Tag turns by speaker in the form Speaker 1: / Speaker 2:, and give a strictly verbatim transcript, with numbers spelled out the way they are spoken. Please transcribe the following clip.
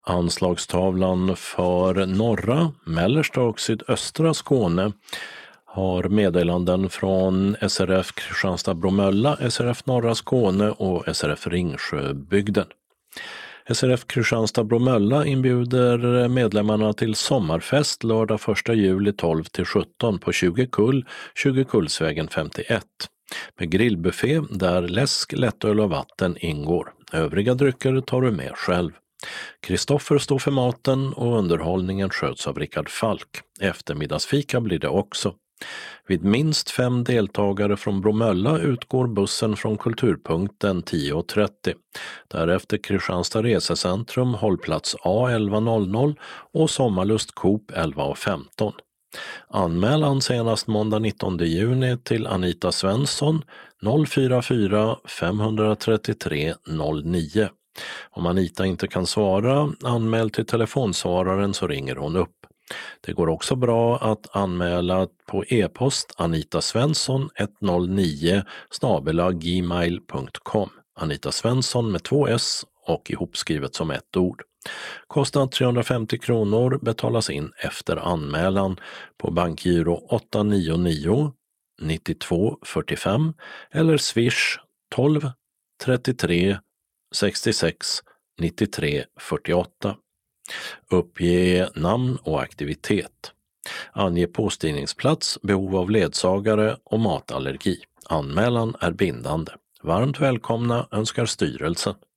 Speaker 1: Anslagstavlan för norra, mellersta och sydöstra Skåne har meddelanden från S R F Kristianstad-Bromölla, S R F Norra Skåne och S R F Ringsjöbygden. S R F Kristianstad-Bromölla inbjuder medlemmarna till sommarfest lördag första juli tolv till sjutton på tjugo kull, tjugo kullsvägen femtioett. Med grillbuffé där läsk, lättöl och vatten ingår. Övriga drycker tar du med själv. Kristoffer står för maten och underhållningen sköts av Rickard Falk. Eftermiddagsfika blir det också. Vid minst fem deltagare från Bromölla utgår bussen från Kulturpunkten tio och trettio. Därefter Kristianstad resecentrum, hållplats A elva noll noll och Sommarlust Coop elva och femton. Anmälan senast måndag nittonde juni till Anita Svensson noll fyra fyra fem tre tre noll nio. Om Anita inte kan svara, anmäl till telefonsvararen så ringer hon upp. Det går också bra att anmäla på e-post anitasvensson ett noll nio snabel-a gmail punkt com. Anita Svensson med två s och ihopskrivet som ett ord. Kostnad trehundrafemtio kronor, betalas in efter anmälan på bankgiro åtta nio nio nittiotvå fyrtiofem eller swish tolv trettiotre sextiosex nittiotre fyrtioåtta. Uppge namn och aktivitet. Ange påstigningsplats, behov av ledsagare och matallergi. Anmälan är bindande. Varmt välkomna önskar styrelsen.